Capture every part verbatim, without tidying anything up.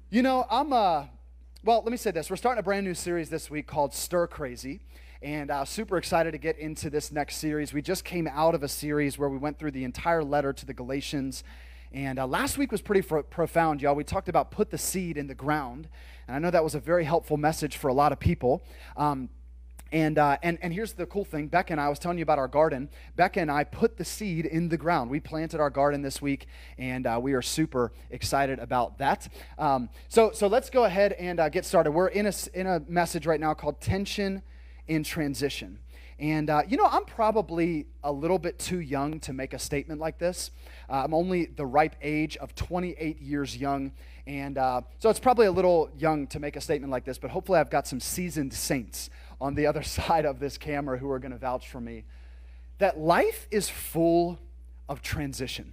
You know, I'm, uh, well, let me say this. We're starting a brand new series this week called Stir Crazy, and uh, super excited to get into this next series. We just came out of a series where we went through the entire letter to the Galatians, and uh, last week was pretty fro- profound, y'all. We talked about put the seed in the ground, and I know that was a very helpful message for a lot of people. Um, And, uh, and and here's the cool thing. Becca and I, I was telling you about our garden. Becca and I put the seed in the ground. We planted our garden this week, and uh, we are super excited about that. Um, so so let's go ahead and uh, get started. We're in a, in a message right now called Tension in Transition. And, uh, you know, I'm probably a little bit too young to make a statement like this. Uh, I'm only the ripe age of twenty-eight years young, and uh, so it's probably a little young to make a statement like this, but hopefully I've got some seasoned saints on the other side of this camera who are going to vouch for me, that life is full of transition.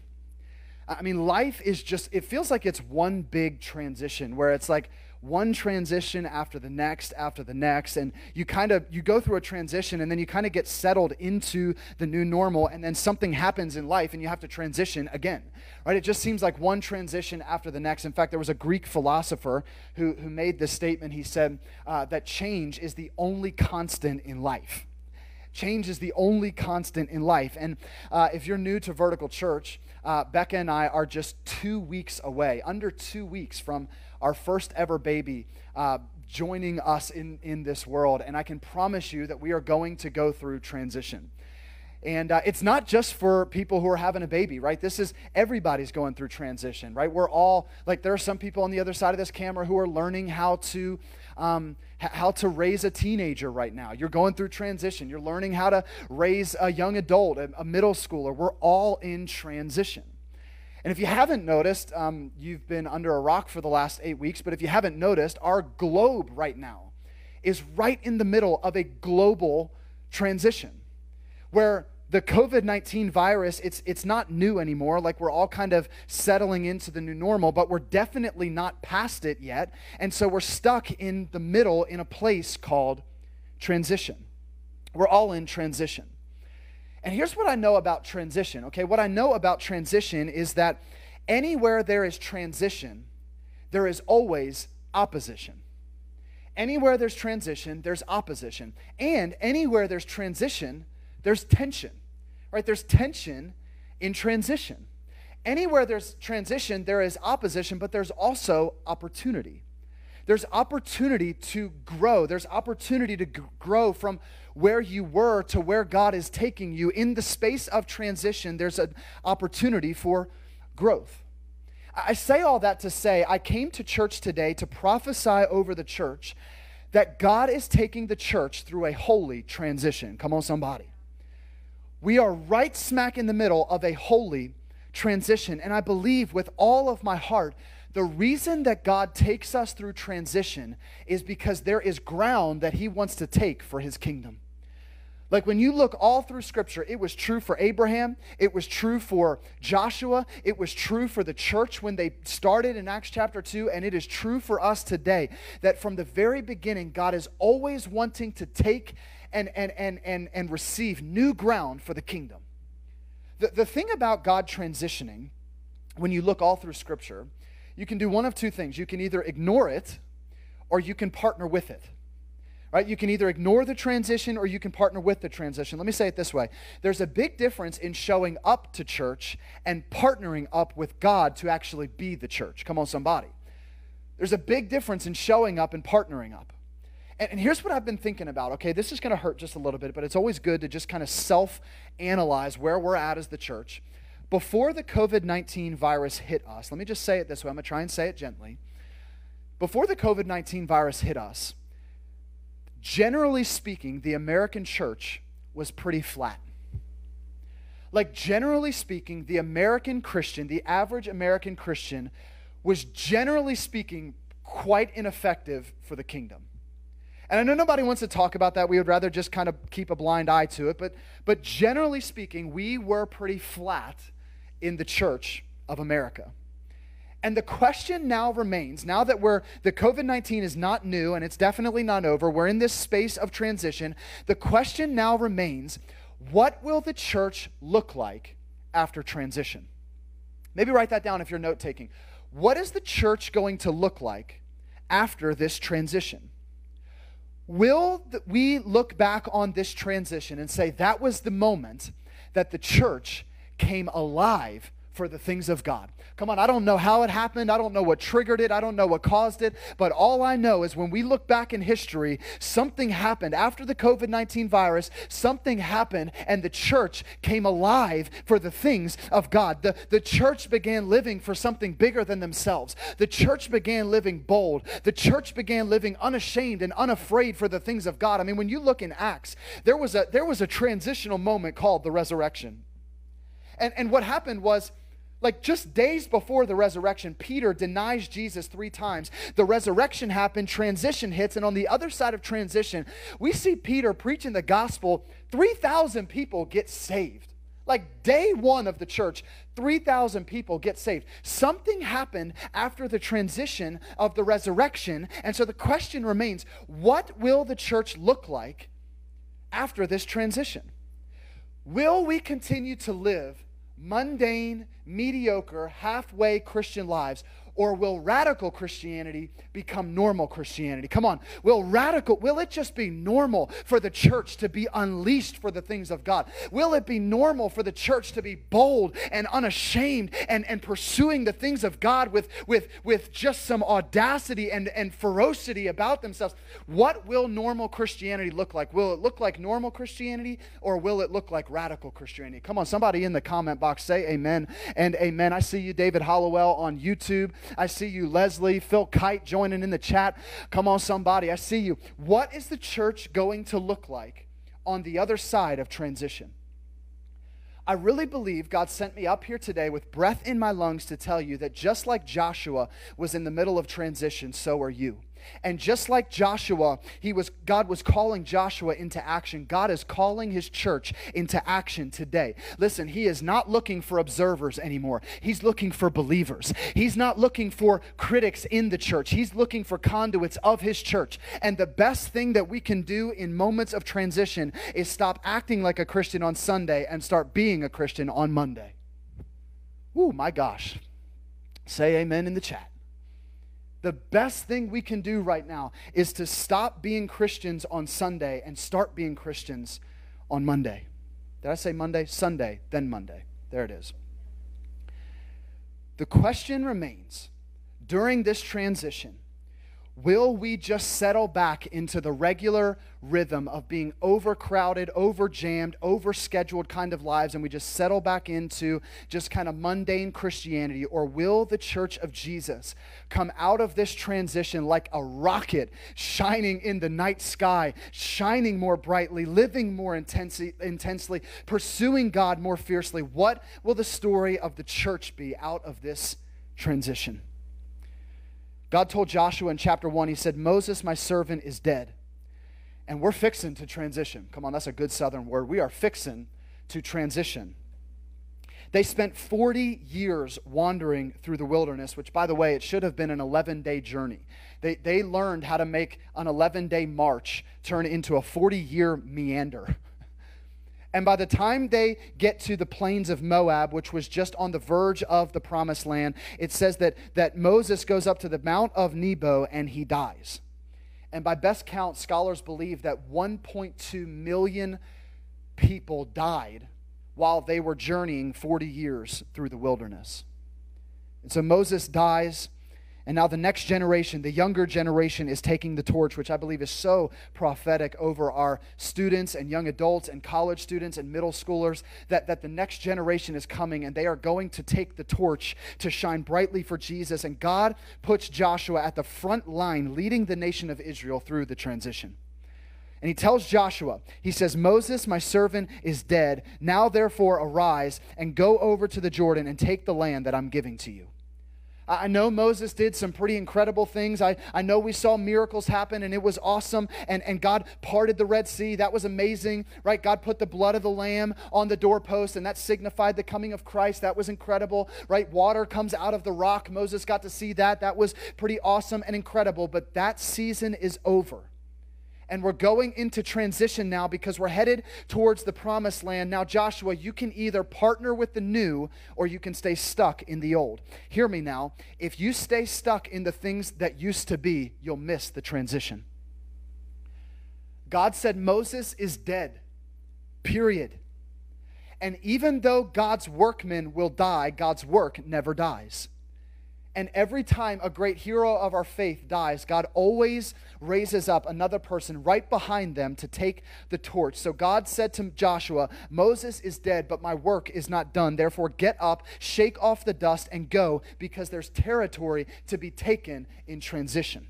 I mean, life is just, it feels like it's one big transition where it's like one transition after the next, after the next, and you kind of, you go through a transition and then you kind of get settled into the new normal, and then something happens in life and you have to transition again, right? It just seems like one transition after the next. In fact, there was a Greek philosopher who, who made this statement. He said uh, that change is the only constant in life. Change is the only constant in life. And uh, if you're new to Vertical Church, uh, Becca and I are just two weeks away, under two weeks from our first ever baby uh, joining us in, in this world. And I can promise you that we are going to go through transition. And uh, it's not just for people who are having a baby, right? This is, everybody's going through transition, right? We're all, like there are some people on the other side of this camera who are learning how to um, h- how to raise a teenager right now. You're going through transition. You're learning how to raise a young adult, a, a middle schooler. We're all in transition. And if you haven't noticed, um, you've been under a rock for the last eight weeks, but if you haven't noticed, our globe right now is right in the middle of a global transition where the covid nineteen virus, it's it's not new anymore. Like we're all kind of settling into the new normal, but we're definitely not past it yet. And so we're stuck in the middle in a place called transition. We're all in transition. And here's what I know about transition, okay? What I know about transition is that anywhere there is transition, there is always opposition. Anywhere there's transition, there's opposition. And anywhere there's transition, there's tension, right? There's tension in transition. Anywhere there's transition, there is opposition, but there's also opportunity. There's opportunity to grow. There's opportunity to g- grow from where you were to where God is taking you. In the space of transition, there's an opportunity for growth. I say all that to say, I came to church today to prophesy over the church that God is taking the church through a holy transition. Come on, somebody. We are right smack in the middle of a holy transition. And I believe with all of my heart, the reason that God takes us through transition is because there is ground that he wants to take for his kingdom. Like when you look all through Scripture, it was true for Abraham, it was true for Joshua, it was true for the church when they started in Acts chapter two, and it is true for us today that from the very beginning, God is always wanting to take and, and, and, and, and receive new ground for the kingdom. The, the thing about God transitioning, when you look all through Scripture, you can do one of two things. You can either ignore it or you can partner with it. Right? You can either ignore the transition or you can partner with the transition. Let me say it this way. There's a big difference in showing up to church and partnering up with God to actually be the church. Come on, somebody. There's a big difference in showing up and partnering up. And, and here's what I've been thinking about. Okay, this is going to hurt just a little bit, but it's always good to just kind of self-analyze where we're at as the church. Before the covid nineteen virus hit us, let me just say it this way. I'm going to try and say it gently. Before the covid nineteen virus hit us, generally speaking, the American church was pretty flat. Like, generally speaking, the American Christian, the average American Christian, was generally speaking quite ineffective for the kingdom. And I know nobody wants to talk about that. We would rather just kind of keep a blind eye to it. But, but generally speaking, we were pretty flat in the church of America. And the question now remains, now that we're, the covid nineteen is not new and it's definitely not over, we're in this space of transition, the question now remains, what will the church look like after transition? Maybe write that down if you're note-taking. What is the church going to look like after this transition? Will we look back on this transition and say that was the moment that the church came alive for the things of God? Come on, I don't know how it happened. I don't know what triggered it. I don't know what caused it. But all I know is when we look back in history, something happened. After the covid nineteen virus, something happened and the church came alive for the things of God. The, the church began living for something bigger than themselves. The church began living bold. The church began living unashamed and unafraid for the things of God. I mean, when you look in Acts, there was a, there was a transitional moment called the resurrection. And, and what happened was, like just days before the resurrection, Peter denies Jesus three times. The resurrection happened, transition hits, and on the other side of transition, we see Peter preaching the gospel. three thousand people get saved. Like day one of the church, three thousand people get saved. Something happened after the transition of the resurrection, and so the question remains, what will the church look like after this transition? Will we continue to live mundane, mediocre, halfway Christian lives, or will radical Christianity become normal Christianity? Come on, will radical, will it just be normal for the church to be unleashed for the things of God? Will it be normal for the church to be bold and unashamed and, and pursuing the things of God with, with, with just some audacity and, and ferocity about themselves? What will normal Christianity look like? Will it look like normal Christianity, or will it look like radical Christianity? Come on, somebody in the comment box say amen and amen. I see you, David Hollowell, on YouTube. I see you, Leslie, Phil Kite joining in the chat. Come on, somebody. I see you. What is the church going to look like on the other side of transition? I really believe God sent me up here today with breath in my lungs to tell you that just like Joshua was in the middle of transition, so are you. And just like Joshua, he was God was calling Joshua into action. God is calling his church into action today. Listen, he is not looking for observers anymore. He's looking for believers. He's not looking for critics in the church. He's looking for conduits of his church. And the best thing that we can do in moments of transition is stop acting like a Christian on Sunday and start being a Christian on Monday. Ooh, my gosh. Say amen in the chat. The best thing we can do right now is to stop being Christians on Sunday and start being Christians on Monday. Did I say Monday? Sunday, then Monday. There it is. The question remains, during this transition, will we just settle back into the regular rhythm of being overcrowded, overjammed, overscheduled kind of lives, and we just settle back into just kind of mundane Christianity? Or will the church of Jesus come out of this transition like a rocket shining in the night sky, shining more brightly, living more intensely, intensely, pursuing God more fiercely? What will the story of the church be out of this transition? God told Joshua in chapter one, he said, Moses, my servant, is dead. And we're fixing to transition. Come on, that's a good southern word. We are fixing to transition. They spent forty years wandering through the wilderness, which, by the way, it should have been an eleven-day journey. They, they learned how to make an eleven-day march turn into a forty-year meander. And by the time they get to the plains of Moab, which was just on the verge of the promised land, it says that, that Moses goes up to the Mount of Nebo and he dies. And by best count, scholars believe that one point two million people died while they were journeying forty years through the wilderness. And so Moses dies. And now the next generation, the younger generation, is taking the torch, which I believe is so prophetic over our students and young adults and college students and middle schoolers, that, that the next generation is coming and they are going to take the torch to shine brightly for Jesus. And God puts Joshua at the front line, leading the nation of Israel through the transition. And he tells Joshua, he says, Moses, my servant, is dead. Now therefore arise and go over to the Jordan and take the land that I'm giving to you. I know Moses did some pretty incredible things. I, I know we saw miracles happen and it was awesome. And, and God parted the Red Sea. That was amazing, right? God put the blood of the lamb on the doorpost and that signified the coming of Christ. That was incredible, right? Water comes out of the rock. Moses got to see that. That was pretty awesome and incredible. But that season is over. And we're going into transition now because we're headed towards the promised land. Now, Joshua, you can either partner with the new or you can stay stuck in the old. Hear me now. If you stay stuck in the things that used to be, you'll miss the transition. God said Moses is dead, period. And even though God's workmen will die, God's work never dies. And every time a great hero of our faith dies, God always raises up another person right behind them to take the torch. So God said to Joshua, Moses is dead, but my work is not done. Therefore, get up, shake off the dust, and go, because there's territory to be taken in transition.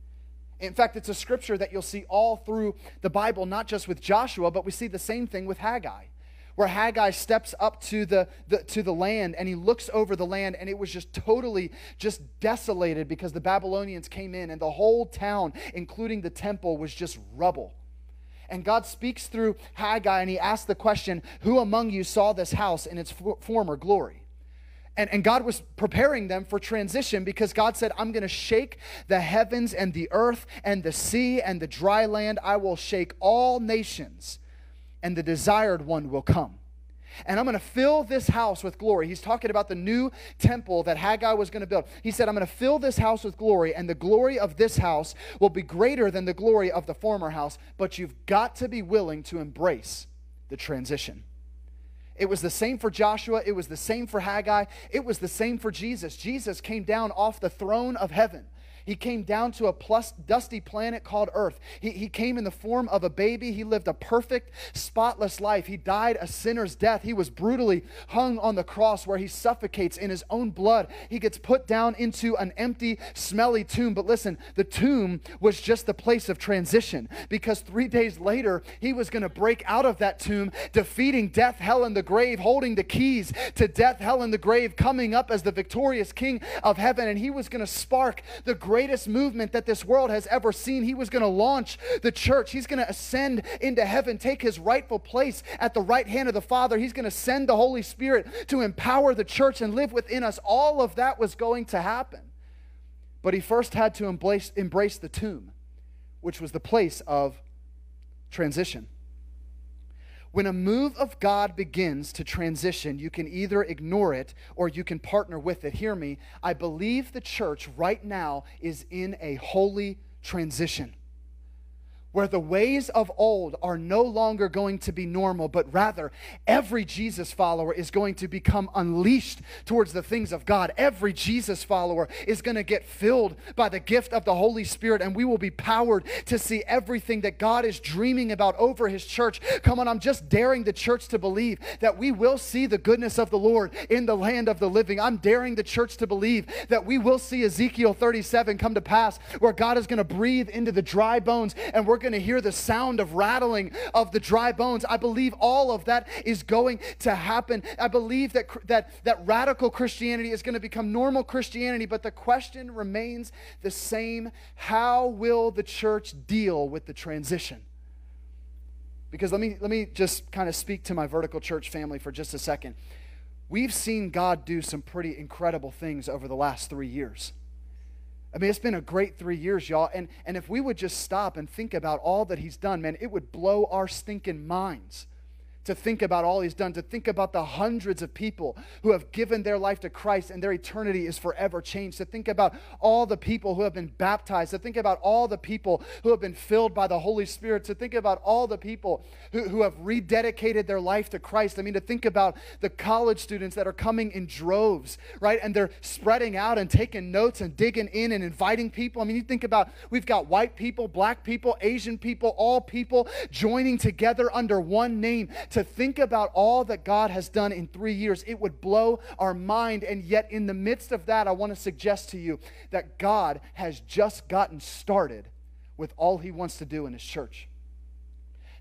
In fact, it's a scripture that you'll see all through the Bible, not just with Joshua, but we see the same thing with Haggai, where Haggai steps up to the, the to the land and he looks over the land, and it was just totally just desolated because the Babylonians came in and the whole town, including the temple, was just rubble. And God speaks through Haggai and he asks the question, who among you saw this house in its for, former glory? And, and God was preparing them for transition because God said, I'm going to shake the heavens and the earth and the sea and the dry land. I will shake all nations, and the desired one will come. And I'm going to fill this house with glory. He's talking about the new temple that Haggai was going to build. He said, I'm going to fill this house with glory, and the glory of this house will be greater than the glory of the former house, but you've got to be willing to embrace the transition. It was the same for Joshua. It was the same for Haggai. It was the same for Jesus. Jesus came down off the throne of heaven. He came down to a plus dusty planet called Earth. He, he came in the form of a baby. He lived a perfect, spotless life. He died a sinner's death. He was brutally hung on the cross where he suffocates in his own blood. He gets put down into an empty, smelly tomb. But listen, the tomb was just the place of transition, because three days later, he was going to break out of that tomb, defeating death, hell, and the grave, holding the keys to death, hell, and the grave, coming up as the victorious King of heaven. And he was going to spark the great greatest movement that this world has ever seen. He was going to launch the church. He's going to ascend into heaven, take his rightful place at the right hand of the Father. He's going to send the Holy Spirit to empower the church and live within us. All of that was going to happen. But he first had to embrace, embrace the tomb, which was the place of transition. When a move of God begins to transition, you can either ignore it or you can partner with it. Hear me. I believe the church right now is in a holy transition, where the ways of old are no longer going to be normal, but rather every Jesus follower is going to become unleashed towards the things of God. Every Jesus follower is going to get filled by the gift of the Holy Spirit, and we will be powered to see everything that God is dreaming about over his church. Come on, I'm just daring the church to believe that we will see the goodness of the Lord in the land of the living. I'm daring the church to believe that we will see Ezekiel thirty-seven come to pass, where God is going to breathe into the dry bones, and we're going to hear the sound of rattling of the dry bones. I believe all of that is going to happen. I believe that that that radical Christianity is going to become normal Christianity, but the question remains the same. How will the church deal with the transition? Because let me let me just kind of speak to my vertical church family for just a second. We've seen God do some pretty incredible things over the last three years. I mean, it's been a great three years, y'all. And, and if we would just stop and think about all that he's done, man, it would blow our stinking minds to think about all he's done, to think about the hundreds of people who have given their life to Christ and their eternity is forever changed, to think about all the people who have been baptized, to think about all the people who have been filled by the Holy Spirit, to think about all the people who, who have rededicated their life to Christ. I mean, to think about the college students that are coming in droves, right? And they're spreading out and taking notes and digging in and inviting people. I mean, you think about, we've got white people, black people, Asian people, all people joining together under one name. To think about all that God has done in three years, it would blow our mind. And yet in the midst of that, I want to suggest to you that God has just gotten started with all he wants to do in his church.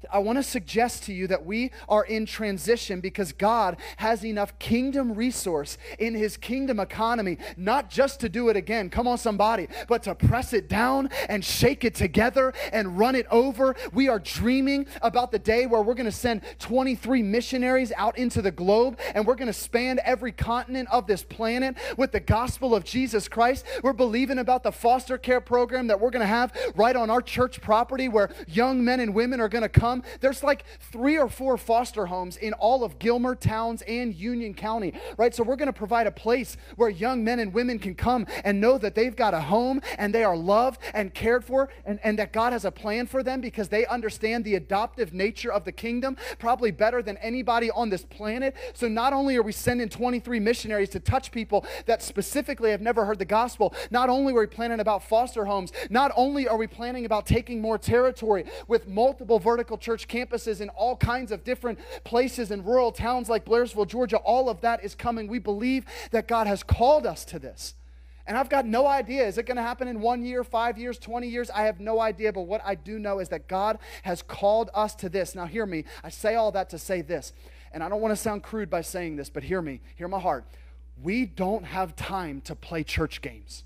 I want to suggest to you that we are in transition because God has enough kingdom resource in his kingdom economy, not just to do it again, come on somebody, but to press it down and shake it together and run it over. We are dreaming about the day where we're going to send twenty-three missionaries out into the globe, and we're going to span every continent of this planet with the gospel of Jesus Christ. We're believing about the foster care program that we're going to have right on our church property where young men and women are going to come. There's like three or four foster homes in all of Gilmer, Towns, and Union County, right? So we're going to provide a place where young men and women can come and know that they've got a home and they are loved and cared for, and, and that God has a plan for them because they understand the adoptive nature of the kingdom probably better than anybody on this planet. So not only are we sending twenty-three missionaries to touch people that specifically have never heard the gospel, not only are we planning about foster homes, not only are we planning about taking more territory with multiple vertical church campuses in all kinds of different places in rural towns like Blairsville, Georgia. All of that is coming. We believe that God has called us to this. And I've got no idea. Is it going to happen in one year, five years, twenty years? I have no idea. But what I do know is that God has called us to this. Now hear me. I say all that to say this. And I don't want to sound crude by saying this, but hear me. Hear my heart. We don't have time to play church games.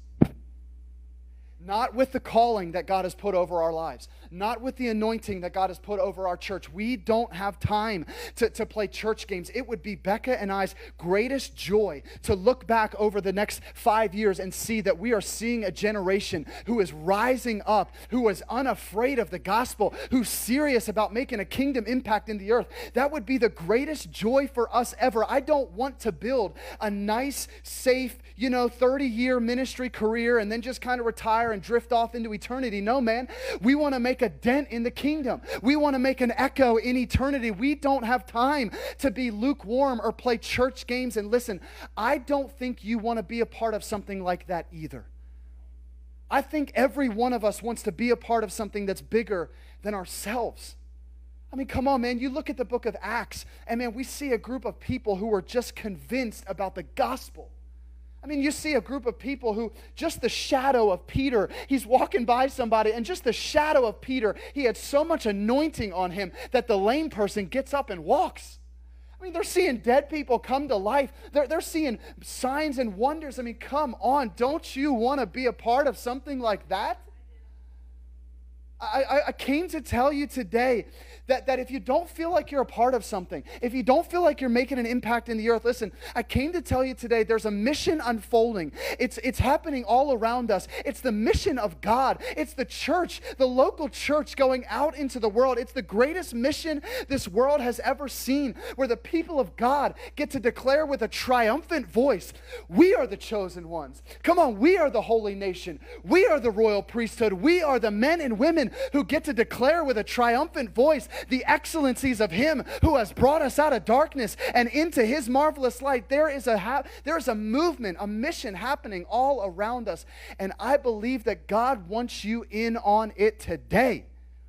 Not with the calling that God has put over our lives. Not with the anointing that God has put over our church. We don't have time to, to play church games. It would be Becca and I's greatest joy to look back over the next five years and see that we are seeing a generation who is rising up, who is unafraid of the gospel, who's serious about making a kingdom impact in the earth. That would be the greatest joy for us ever. I don't want to build a nice, safe, you know, thirty-year ministry career and then just kind of retire and drift off into eternity. No, man. We want to make a dent in the kingdom. We want to make an echo in eternity. We don't have time to be lukewarm or play church games. And listen, I don't think you want to be a part of something like that either. I think every one of us wants to be a part of something that's bigger than ourselves. I mean, come on, man. You look at the book of Acts, and man, we see a group of people who are just convinced about the gospel. I mean, you see a group of people who, just the shadow of Peter, he's walking by somebody, and just the shadow of Peter, he had so much anointing on him that the lame person gets up and walks. I mean, they're seeing dead people come to life. They're, they're seeing signs and wonders. I mean, come on. Don't you want to be a part of something like that? I, I came to tell you today that, that if you don't feel like you're a part of something, if you don't feel like you're making an impact in the earth, listen, I came to tell you today there's a mission unfolding. It's, it's happening all around us. It's the mission of God. It's the church, the local church going out into the world. It's the greatest mission this world has ever seen, where the people of God get to declare with a triumphant voice, we are the chosen ones. Come on, we are the holy nation. We are the royal priesthood. We are the men and women who get to declare with a triumphant voice the excellencies of him who has brought us out of darkness and into his marvelous light. There is a ha- there is a movement, a mission happening all around us, and I believe that God wants you in on it today.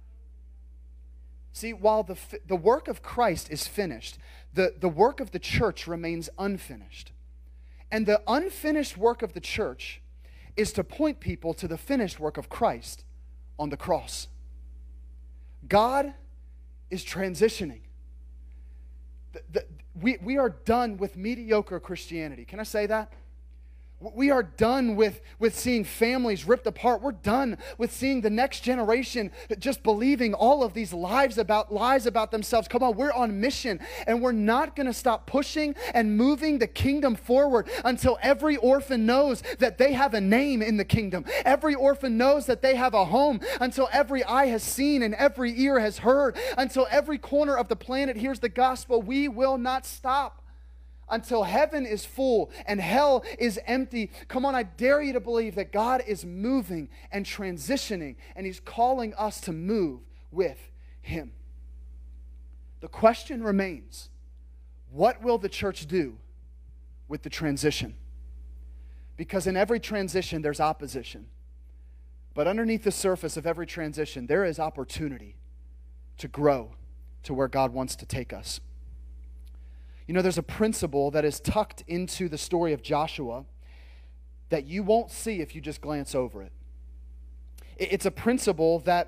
See, while the, the work of Christ is finished, the, the work of the church remains unfinished. And the unfinished work of the church is to point people to the finished work of Christ on the cross. God is transitioning. The, the, we, we are done with mediocre Christianity. Can I say that? We are done with, with seeing families ripped apart. We're done with seeing the next generation just believing all of these lies about lies about themselves. Come on, we're on mission, and we're not going to stop pushing and moving the kingdom forward until every orphan knows that they have a name in the kingdom. Every orphan knows that they have a home, until every eye has seen and every ear has heard, until every corner of the planet hears the gospel. We will not stop until heaven is full and hell is empty. Come on, I dare you to believe that God is moving and transitioning, and he's calling us to move with him. The question remains, what will the church do with the transition? Because in every transition, there's opposition. But underneath the surface of every transition, there is opportunity to grow to where God wants to take us. You know, there's a principle that is tucked into the story of Joshua that you won't see if you just glance over it. It's a principle that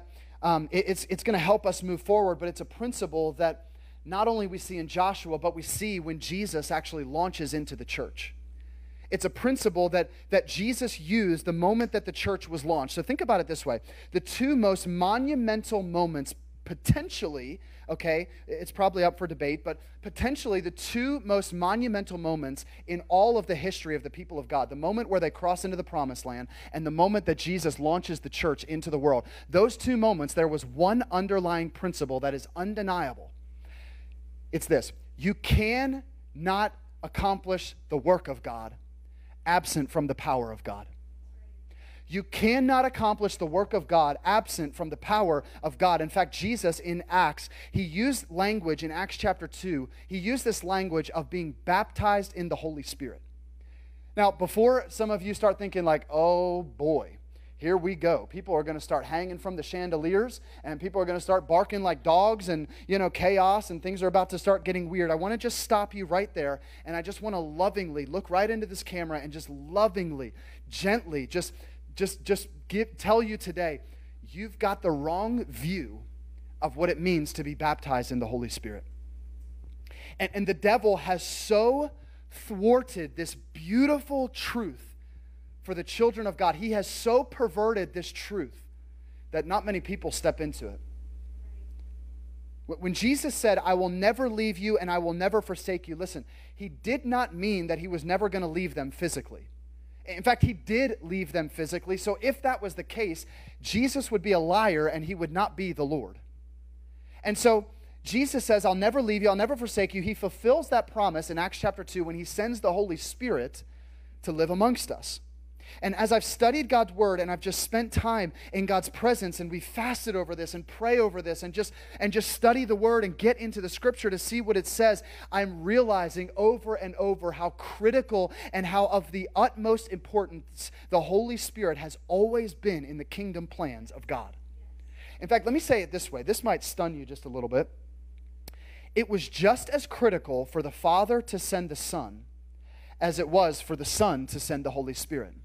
um, it, it's, it's going to help us move forward, but it's a principle that not only we see in Joshua, but we see when Jesus actually launches into the church. It's a principle that, that Jesus used the moment that the church was launched. So think about it this way. The two most monumental moments potentially, okay, it's probably up for debate, but potentially the two most monumental moments in all of the history of the people of God, the moment where they cross into the promised land and the moment that Jesus launches the church into the world, those two moments, there was one underlying principle that is undeniable. It's this: you cannot accomplish the work of God absent from the power of God. You cannot accomplish the work of God absent from the power of God. In fact, Jesus in Acts, he used language in Acts chapter two. He used this language of being baptized in the Holy Spirit. Now, before some of you start thinking like, oh boy, here we go. People are going to start hanging from the chandeliers, and people are going to start barking like dogs, and, you know, chaos, and things are about to start getting weird. I want to just stop you right there, and I just want to lovingly look right into this camera and just lovingly, gently, just, just, just give, tell you today, you've got the wrong view of what it means to be baptized in the Holy Spirit. And, and the devil has so thwarted this beautiful truth for the children of God. He has so perverted this truth that not many people step into it. When Jesus said, I will never leave you and I will never forsake you, listen, he did not mean that he was never going to leave them physically. In fact, he did leave them physically. So if that was the case, Jesus would be a liar and he would not be the Lord. And so Jesus says, I'll never leave you, I'll never forsake you. He fulfills that promise in Acts chapter two when he sends the Holy Spirit to live amongst us. And as I've studied God's word and I've just spent time in God's presence, and we fasted over this and pray over this and just and just study the word and get into the scripture to see what it says, I'm realizing over and over how critical and how of the utmost importance the Holy Spirit has always been in the kingdom plans of God. In fact, let me say it this way. This might stun you just a little bit. It was just as critical for the Father to send the Son as it was for the Son to send the Holy Spirit.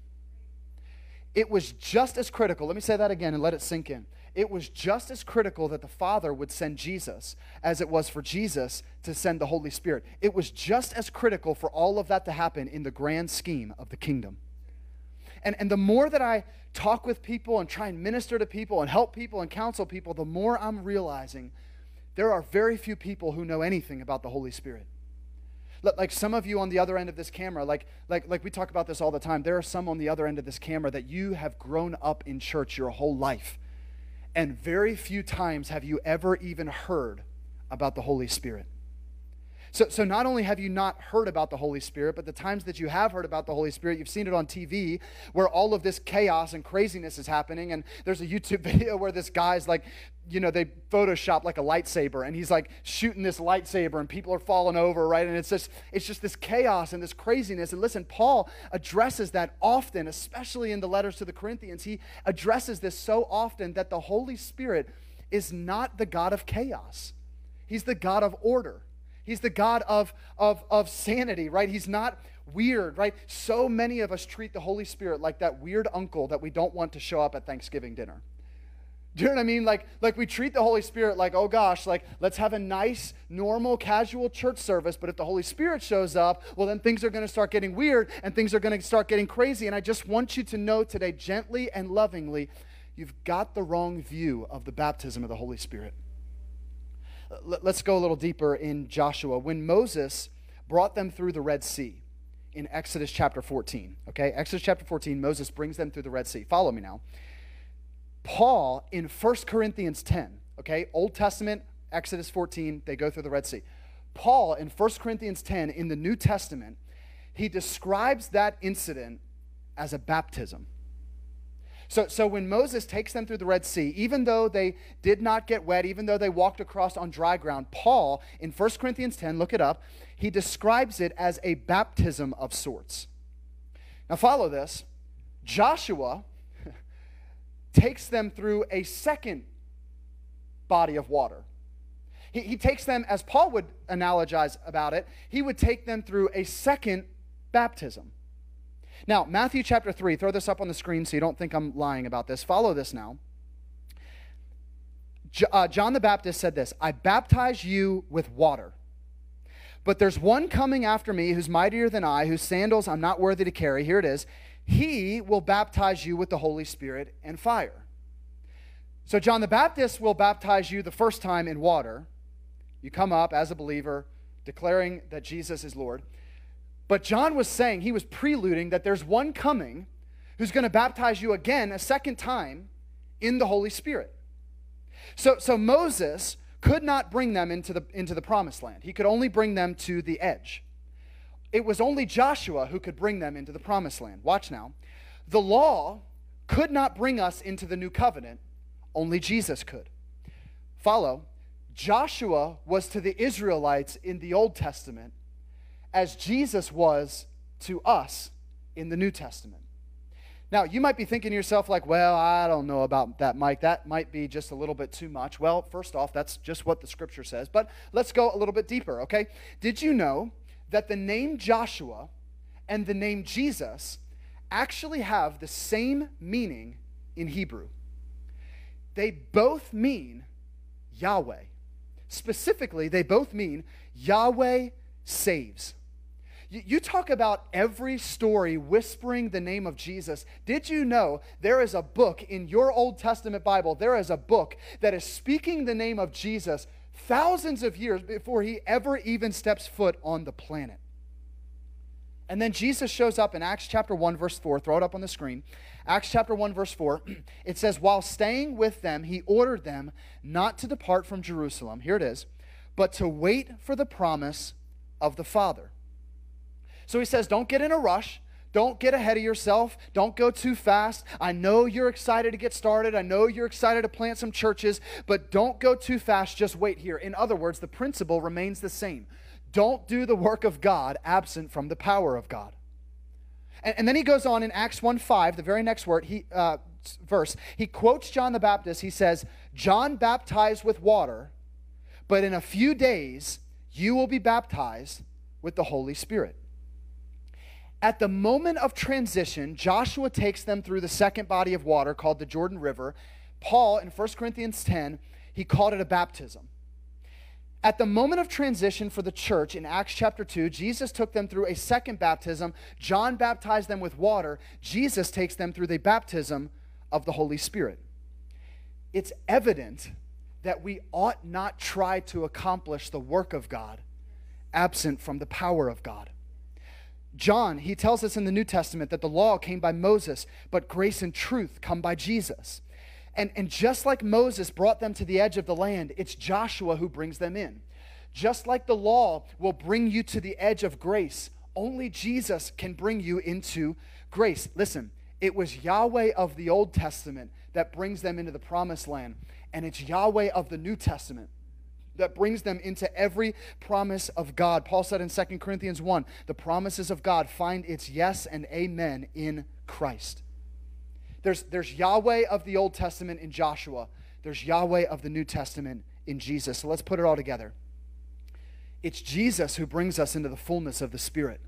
It was just as critical, let me say that again and let it sink in. It was just as critical that the Father would send Jesus as it was for Jesus to send the Holy Spirit. It was just as critical for all of that to happen in the grand scheme of the kingdom. And, and the more that I talk with people and try and minister to people and help people and counsel people, the more I'm realizing there are very few people who know anything about the Holy Spirit. Like some of you on the other end of this camera, like, like, like we talk about this all the time, there are some on the other end of this camera that you have grown up in church your whole life, and very few times have you ever even heard about the Holy Spirit. So, so not only have you not heard about the Holy Spirit, but the times that you have heard about the Holy Spirit, you've seen it on T V where all of this chaos and craziness is happening. And there's a YouTube video where this guy's like, you know, they Photoshop like a lightsaber, and he's like shooting this lightsaber, and people are falling over, right? And it's just, it's just this chaos and this craziness. And listen, Paul addresses that often, especially in the letters to the Corinthians. He addresses this so often that the Holy Spirit is not the God of chaos. He's the God of order. He's the God of, of, of sanity, right? He's not weird, right? So many of us treat the Holy Spirit like that weird uncle that we don't want to show up at Thanksgiving dinner. Do you know what I mean? Like, like we treat the Holy Spirit like, oh gosh, like let's have a nice, normal, casual church service, but if the Holy Spirit shows up, well then things are going to start getting weird and things are going to start getting crazy. And I just want you to know today, gently and lovingly, you've got the wrong view of the baptism of the Holy Spirit. Let's go a little deeper in Joshua. When Moses brought them through the Red Sea in Exodus chapter fourteen, okay? Exodus chapter fourteen, Moses brings them through the Red Sea. Follow me now. Paul in First Corinthians ten, okay? Old Testament, Exodus fourteen, they go through the Red Sea. Paul in First Corinthians ten in the New Testament, he describes that incident as a baptism. So, so when Moses takes them through the Red Sea, even though they did not get wet, even though they walked across on dry ground, Paul, in First Corinthians ten, look it up, he describes it as a baptism of sorts. Now follow this. Joshua takes them through a second body of water. He, he takes them, as Paul would analogize about it, he would take them through a second baptism. Now, Matthew chapter three, throw this up on the screen so you don't think I'm lying about this. Follow this now. J- uh, John the Baptist said this, I baptize you with water. But there's one coming after me who's mightier than I, whose sandals I'm not worthy to carry. Here it is. He will baptize you with the Holy Spirit and fire. So John the Baptist will baptize you the first time in water. You come up as a believer, declaring that Jesus is Lord. But John was saying, he was preluding that there's one coming who's going to baptize you again a second time in the Holy Spirit. So, so Moses could not bring them into the, into the promised land. He could only bring them to the edge. It was only Joshua who could bring them into the promised land. Watch now. The law could not bring us into the new covenant. Only Jesus could. Follow. Joshua was to the Israelites in the Old Testament as Jesus was to us in the New Testament. Now, you might be thinking to yourself like, well, I don't know about that, Mike. That might be just a little bit too much. Well, first off, that's just what the scripture says. But let's go a little bit deeper, okay? Did you know that the name Joshua and the name Jesus actually have the same meaning in Hebrew? They both mean Yahweh. Specifically, they both mean Yahweh saves. You talk about every story whispering the name of Jesus. Did you know there is a book in your Old Testament Bible, there is a book that is speaking the name of Jesus thousands of years before he ever even steps foot on the planet? And then Jesus shows up in Acts chapter one, verse four. Throw it up on the screen. Acts chapter one, verse four. It says, while staying with them, he ordered them not to depart from Jerusalem. Here it is. But to wait for the promise of the Father. So he says, don't get in a rush. Don't get ahead of yourself. Don't go too fast. I know you're excited to get started. I know you're excited to plant some churches, but don't go too fast. Just wait here. In other words, the principle remains the same. Don't do the work of God absent from the power of God. And, and then he goes on in Acts one five, the very next word, he, uh, verse, he quotes John the Baptist. He says, John baptized with water, but in a few days you will be baptized with the Holy Spirit. At the moment of transition, Joshua takes them through the second body of water called the Jordan River. Paul, in First Corinthians ten, he called it a baptism. At the moment of transition for the church in Acts chapter two, Jesus took them through a second baptism. John baptized them with water. Jesus takes them through the baptism of the Holy Spirit. It's evident that we ought not try to accomplish the work of God absent from the power of God. John, he tells us in the New Testament that the law came by Moses, but grace and truth come by Jesus. And, and just like Moses brought them to the edge of the land, it's Joshua who brings them in. Just like the law will bring you to the edge of grace, only Jesus can bring you into grace. Listen, it was Yahweh of the Old Testament that brings them into the promised land, and it's Yahweh of the New Testament that brings them into every promise of God. Paul said in Second Corinthians one, the promises of God find its yes and amen in Christ. There's, there's Yahweh of the Old Testament in Joshua. There's Yahweh of the New Testament in Jesus. So let's put it all together. It's Jesus who brings us into the fullness of the Spirit.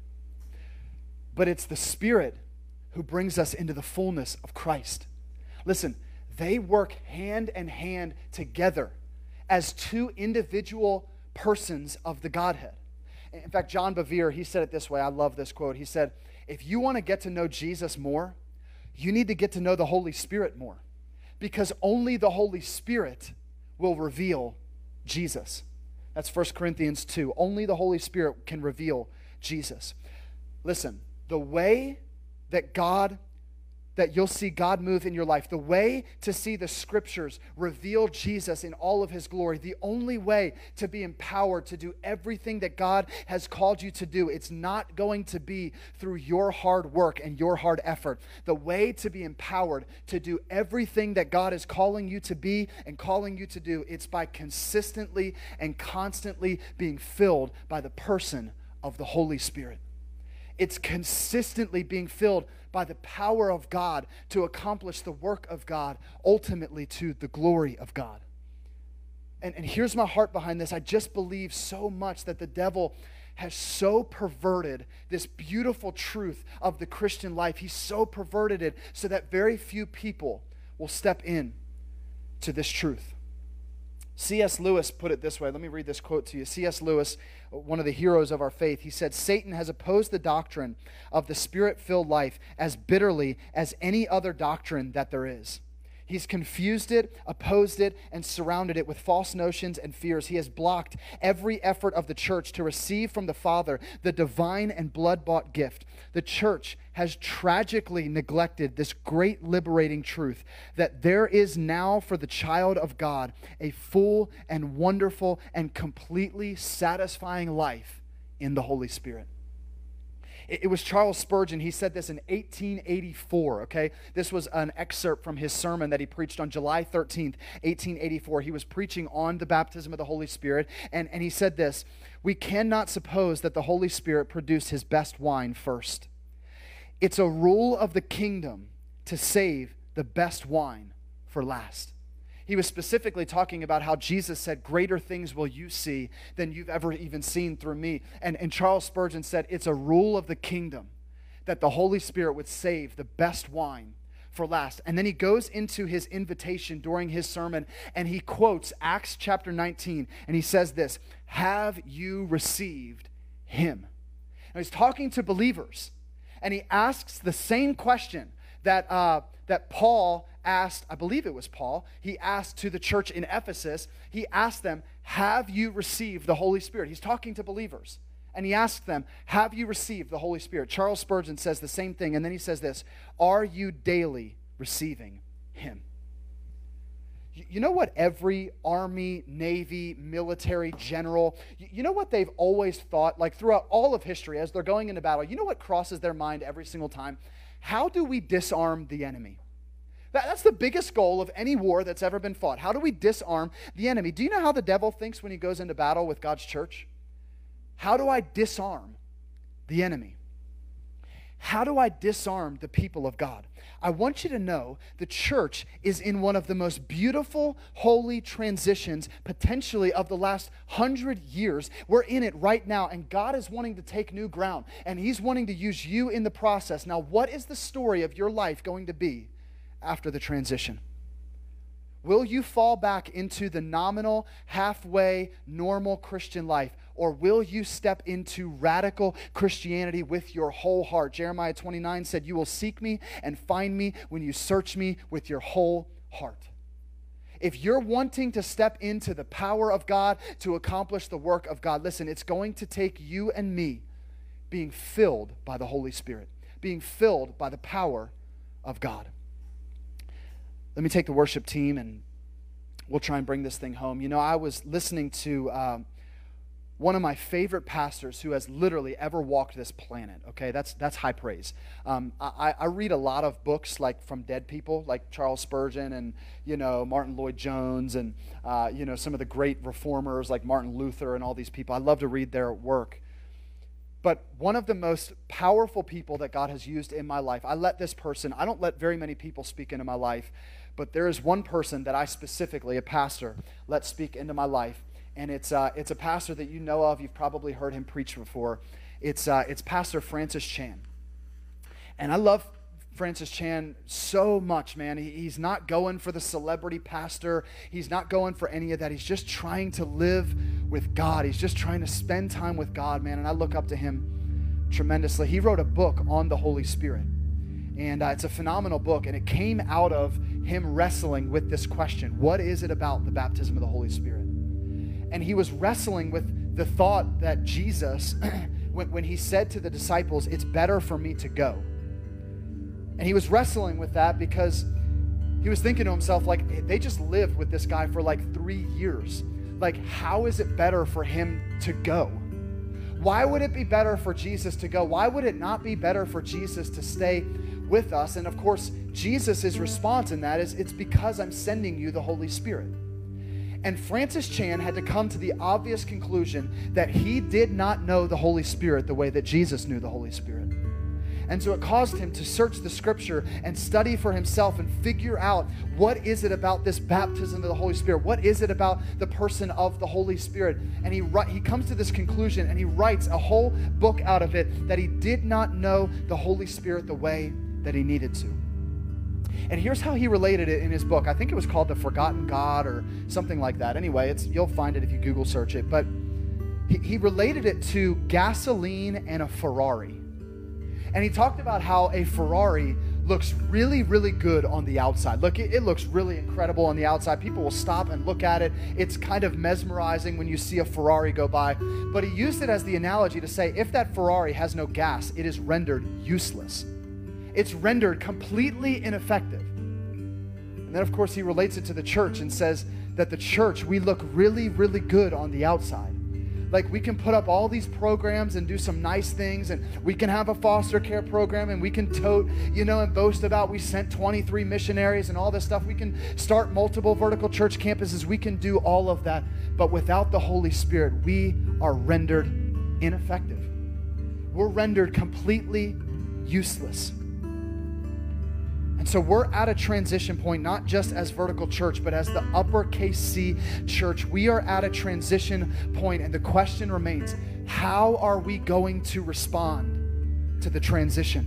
But it's the Spirit who brings us into the fullness of Christ. Listen, they work hand in hand together as two individual persons of the Godhead. In fact, John Bevere, he said it this way. I love this quote. He said, if you want to get to know Jesus more, you need to get to know the Holy Spirit more, because only the Holy Spirit will reveal Jesus. That's First Corinthians two. Only the Holy Spirit can reveal Jesus. Listen, the way that God that you'll see God move in your life, the way to see the scriptures reveal Jesus in all of his glory, the only way to be empowered to do everything that God has called you to do, it's not going to be through your hard work and your hard effort. The way to be empowered to do everything that God is calling you to be and calling you to do, it's by consistently and constantly being filled by the person of the Holy Spirit. It's consistently being filled by the power of God to accomplish the work of God, ultimately to the glory of God. And, and here's my heart behind this. I just believe so much that the devil has so perverted this beautiful truth of the Christian life. He's so perverted it so that very few people will step in to this truth. C S Lewis put it this way. Let me read this quote to you. C S Lewis, one of the heroes of our faith, he said, Satan has opposed the doctrine of the Spirit-filled life as bitterly as any other doctrine that there is. He's confused it, opposed it, and surrounded it with false notions and fears. He has blocked every effort of the church to receive from the Father the divine and blood-bought gift. The church has tragically neglected this great liberating truth that there is now for the child of God a full and wonderful and completely satisfying life in the Holy Spirit. It was Charles Spurgeon. He said this in eighteen eighty-four, okay? This was an excerpt from his sermon that he preached on July thirteenth, eighteen eighty-four. He was preaching on the baptism of the Holy Spirit, and, and he said this, "We cannot suppose that the Holy Spirit produced his best wine first. It's a rule of the kingdom to save the best wine for last." He was specifically talking about how Jesus said, greater things will you see than you've ever even seen through me. And, and Charles Spurgeon said, it's a rule of the kingdom that the Holy Spirit would save the best wine for last. And then he goes into his invitation during his sermon, and he quotes Acts chapter nineteen, and he says this, have you received him? Now he's talking to believers, and he asks the same question that, uh, that Paul asked, I believe it was Paul, he asked to the church in Ephesus, he asked them, have you received the Holy Spirit? He's talking to believers. And he asked them, have you received the Holy Spirit? Charles Spurgeon says the same thing, and then he says this, are you daily receiving him? You know what every Army, Navy, military general, you know what they've always thought, like throughout all of history as they're going into battle, you know what crosses their mind every single time? How do we disarm the enemy? That, that's the biggest goal of any war that's ever been fought. How do we disarm the enemy? Do you know how the devil thinks when he goes into battle with God's church? How do I disarm the enemy? How do I disarm the people of God? I want you to know the church is in one of the most beautiful, holy transitions, potentially of the last hundred years. We're in it right now, and God is wanting to take new ground, and he's wanting to use you in the process. Now, what is the story of your life going to be after the transition? Will you fall back into the nominal, halfway, normal Christian life? Or will you step into radical Christianity with your whole heart? Jeremiah twenty-nine said, you will seek me and find me when you search me with your whole heart. If you're wanting to step into the power of God to accomplish the work of God, listen, it's going to take you and me being filled by the Holy Spirit, being filled by the power of God. Let me take the worship team and we'll try and bring this thing home. You know, I was listening to um, one of my favorite pastors who has literally ever walked this planet, okay? That's that's high praise. Um, I, I read a lot of books like from dead people, like Charles Spurgeon and, you know, Martin Lloyd-Jones and, uh, you know, some of the great reformers like Martin Luther and all these people. I love to read their work. But one of the most powerful people that God has used in my life, I let this person, I don't let very many people speak into my life, but there is one person that I specifically, a pastor, let speak into my life. And it's uh, it's a pastor that you know of. You've probably heard him preach before. It's uh, it's Pastor Francis Chan. And I love Francis Chan so much, man. He, he's not going for the celebrity pastor. He's not going for any of that. He's just trying to live with God. He's just trying to spend time with God, man. And I look up to him tremendously. He wrote a book on the Holy Spirit. And uh, it's a phenomenal book. And it came out of him wrestling with this question. What is it about the baptism of the Holy Spirit? And he was wrestling with the thought that Jesus, when, when he said to the disciples, it's better for me to go. And he was wrestling with that because he was thinking to himself, like, they just lived with this guy for like three years. Like, how is it better for him to go? Why would it be better for Jesus to go? Why would it not be better for Jesus to stay with us? And of course, Jesus' response in that is, it's because I'm sending you the Holy Spirit. And Francis Chan had to come to the obvious conclusion that he did not know the Holy Spirit the way that Jesus knew the Holy Spirit. And so it caused him to search the scripture and study for himself and figure out, what is it about this baptism of the Holy Spirit? What is it about the person of the Holy Spirit? And he he comes to this conclusion and he writes a whole book out of it, that he did not know the Holy Spirit the way that he needed to. And here's how he related it in his book. I think it was called The Forgotten God or something like that. Anyway, it's you'll find it if you Google search it. But he, he related it to gasoline and a Ferrari. And he talked about how a Ferrari looks really, really good on the outside. Look, it, it looks really incredible on the outside. People will stop and look at it. It's kind of mesmerizing when you see a Ferrari go by. But he used it as the analogy to say, if that Ferrari has no gas, it is rendered useless. It's rendered completely ineffective. And then, of course, he relates it to the church and says that the church, we look really, really good on the outside. Like, we can put up all these programs and do some nice things, and we can have a foster care program, and we can tote, you know, and boast about we sent twenty-three missionaries and all this stuff. We can start multiple vertical church campuses. We can do all of that. But without the Holy Spirit, we are rendered ineffective. We're rendered completely useless. And so we're at a transition point, not just as Vertical Church, but as the uppercase C church. We are at a transition point, and the question remains, how are we going to respond to the transition?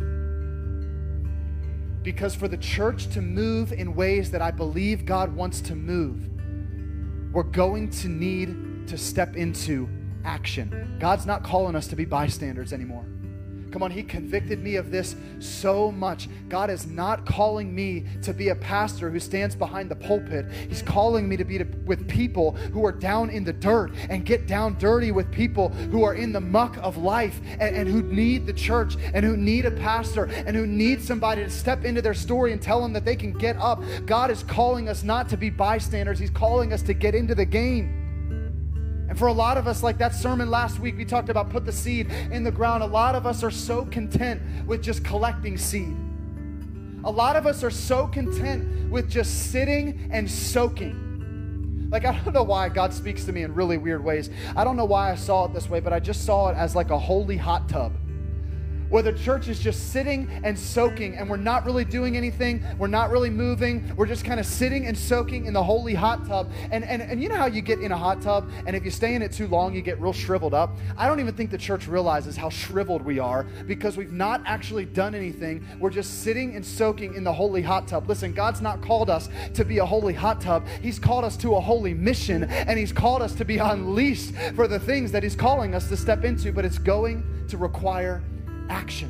Because for the church to move in ways that I believe God wants to move, we're going to need to step into action. God's not calling us to be bystanders anymore. Come on, he convicted me of this so much. God is not calling me to be a pastor who stands behind the pulpit. He's calling me to be to, with people who are down in the dirt and get down dirty with people who are in the muck of life and, and who need the church and who need a pastor and who need somebody to step into their story and tell them that they can get up. God is calling us not to be bystanders. He's calling us to get into the game. And for a lot of us, like that sermon last week, we talked about put the seed in the ground. A lot of us are so content with just collecting seed. A lot of us are so content with just sitting and soaking. Like, I don't know why God speaks to me in really weird ways. I don't know why I saw it this way, but I just saw it as like a holy hot tub, where the church is just sitting and soaking, and we're not really doing anything. We're not really moving. We're just kind of sitting and soaking in the holy hot tub. And, and, and you know how you get in a hot tub, and if you stay in it too long, you get real shriveled up? I don't even think the church realizes how shriveled we are because we've not actually done anything. We're just sitting and soaking in the holy hot tub. Listen, God's not called us to be a holy hot tub. He's called us to a holy mission, and he's called us to be unleashed for the things that he's calling us to step into, but it's going to require action.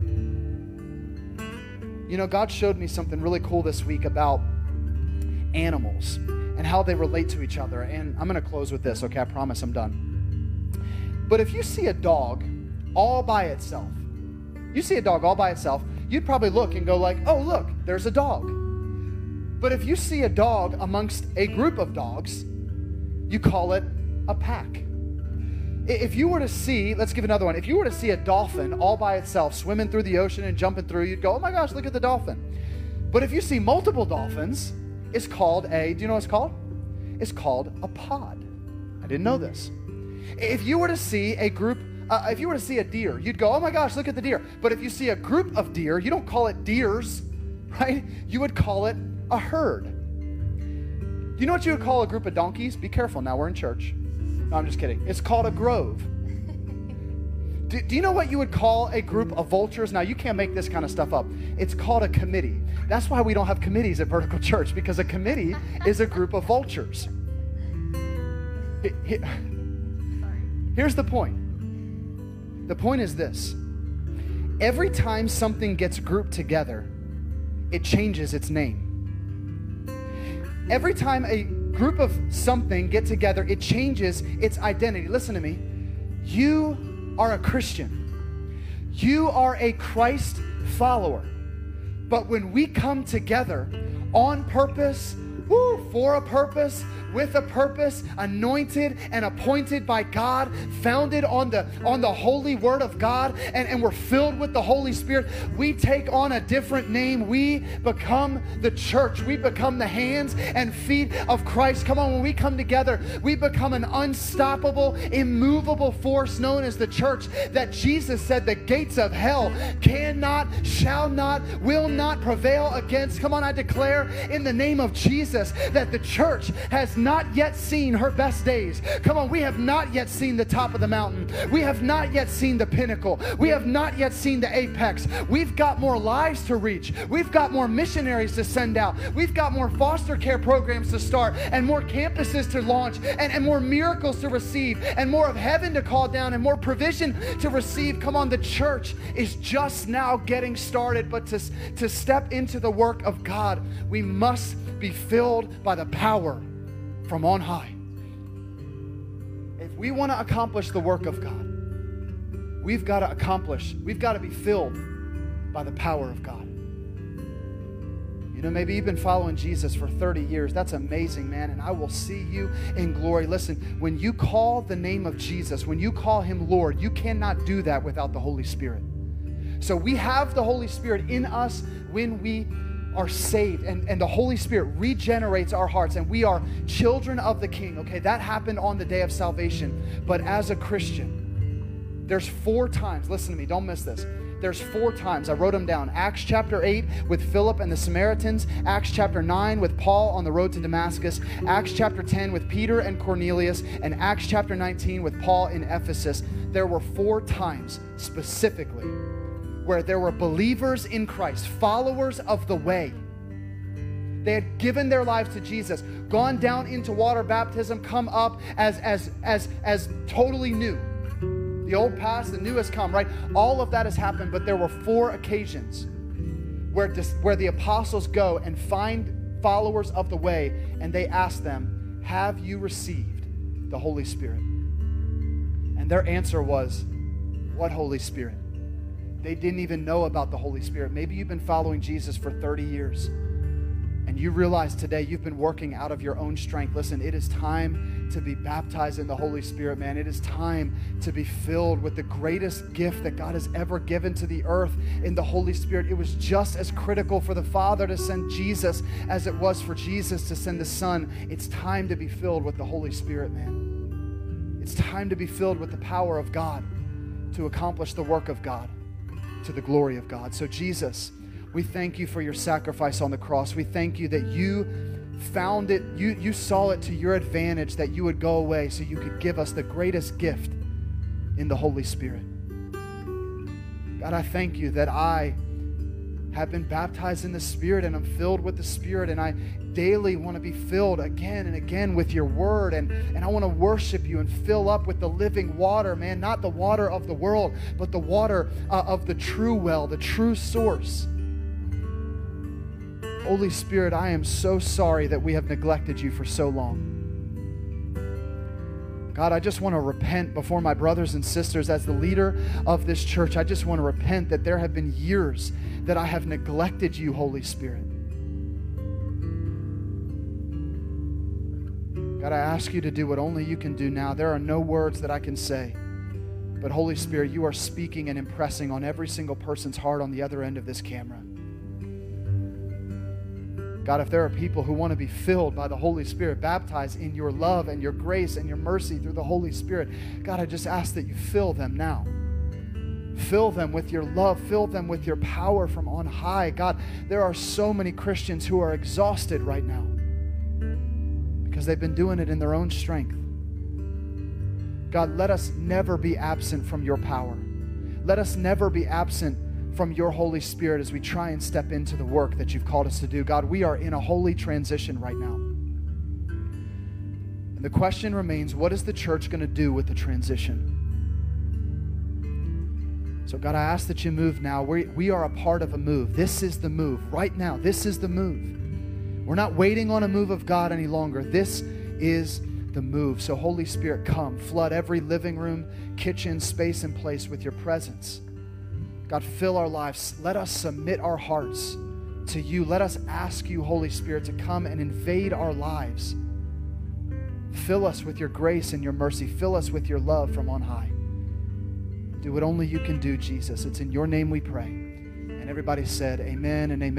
You know, God showed me something really cool this week about animals and how they relate to each other. And I'm going to close with this, okay? I promise I'm done. But if you see a dog all by itself, you see a dog all by itself, you'd probably look and go like, oh, look, there's a dog. But if you see a dog amongst a group of dogs, you call it a pack. If you were to see, let's give another one. If you were to see a dolphin all by itself swimming through the ocean and jumping through, you'd go, oh my gosh, look at the dolphin. But if you see multiple dolphins, it's called a, do you know what it's called? It's called a pod. I didn't know this. If you were to see a group, uh, if you were to see a deer, you'd go, oh my gosh, look at the deer. But if you see a group of deer, you don't call it deers, right? You would call it a herd. Do you know what you would call a group of donkeys? Be careful, now we're in church. No, I'm just kidding. It's called a grove. Do, do you know what you would call a group of vultures? Now, you can't make this kind of stuff up. It's called a committee. That's why we don't have committees at Vertical Church, because a committee is a group of vultures. Here's the point. The point is this. Every time something gets grouped together, it changes its name. Every time a group of something get together, it changes its identity. Listen to me. You are a Christian. You are a Christ follower. But when we come together on purpose, woo, for a purpose, with a purpose, anointed and appointed by God, founded on the on the holy word of God, and, and we're filled with the Holy Spirit, we take on a different name. We become the church. We become the hands and feet of Christ. Come on, when we come together, we become an unstoppable, immovable force known as the church, that Jesus said the gates of hell cannot, shall not, will not prevail against. Come on, I declare in the name of Jesus Jesus, that the church has not yet seen her best days. Come on, we have not yet seen the top of the mountain. We have not yet seen the pinnacle. We have not yet seen the apex. We've got more lives to reach. We've got more missionaries to send out. We've got more foster care programs to start, and more campuses to launch, and, and more miracles to receive, and more of heaven to call down, and more provision to receive. Come on, the church is just now getting started, but to, to step into the work of God, we must be filled by the power from on high. If we want to accomplish the work of God, we've got to accomplish, we've got to be filled by the power of God. You know, maybe you've been following Jesus for thirty years. That's amazing, man, and I will see you in glory. Listen, when you call the name of Jesus, when you call him Lord, you cannot do that without the Holy Spirit. So we have the Holy Spirit in us when we are saved, and, and the Holy Spirit regenerates our hearts, and we are children of the King. Okay, that happened on the day of salvation. But as a Christian, there's four times, listen to me, don't miss this. There's four times, I wrote them down. Acts chapter eight with Philip and the Samaritans. Acts chapter nine with Paul on the road to Damascus. Acts chapter ten with Peter and Cornelius. And Acts chapter nineteen with Paul in Ephesus. There were four times specifically where there were believers in Christ, followers of the way. They had given their lives to Jesus, gone down into water baptism, come up as, as, as, as totally new. The old past, the new has come, right? All of that has happened, but there were four occasions where, dis, where the apostles go and find followers of the way, and they ask them, have you received the Holy Spirit? And their answer was, what Holy Spirit? They didn't even know about the Holy Spirit. Maybe you've been following Jesus for thirty years, and you realize today you've been working out of your own strength. Listen, it is time to be baptized in the Holy Spirit, man. It is time to be filled with the greatest gift that God has ever given to the earth in the Holy Spirit. It was just as critical for the Father to send Jesus as it was for Jesus to send the Son. It's time to be filled with the Holy Spirit, man. It's time to be filled with the power of God to accomplish the work of God, to the glory of God. So Jesus, we thank you for your sacrifice on the cross. We thank you that you found it, you, you saw it to your advantage that you would go away so you could give us the greatest gift in the Holy Spirit. God, I thank you that I have been baptized in the Spirit, and I'm filled with the Spirit, and I daily want to be filled again and again with your word, and, and I want to worship you and fill up with the living water, man, not the water of the world, but the water uh, of the true well, the true source. Holy Spirit, I am so sorry that we have neglected you for so long. God, I just want to repent before my brothers and sisters as the leader of this church. I just want to repent that there have been years that I have neglected you, Holy Spirit. God, I ask you to do what only you can do now. There are no words that I can say. But Holy Spirit, you are speaking and impressing on every single person's heart on the other end of this camera. God, if there are people who want to be filled by the Holy Spirit, baptized in your love and your grace and your mercy through the Holy Spirit, God, I just ask that you fill them now. Fill them with your love. Fill them with your power from on high. God, there are so many Christians who are exhausted right now because they've been doing it in their own strength. God, let us never be absent from your power. Let us never be absent from your Holy Spirit as we try and step into the work that you've called us to do. God, we are in a holy transition right now. And the question remains, what is the church going to do with the transition? So God, I ask that you move now. We, we are a part of a move. This is the move. Right now, this is the move. We're not waiting on a move of God any longer. This is the move. So Holy Spirit, come. Flood every living room, kitchen, space, and place with your presence. God, fill our lives. Let us submit our hearts to you. Let us ask you, Holy Spirit, to come and invade our lives. Fill us with your grace and your mercy. Fill us with your love from on high. Do what only you can do, Jesus. It's in your name we pray. And everybody said amen and amen.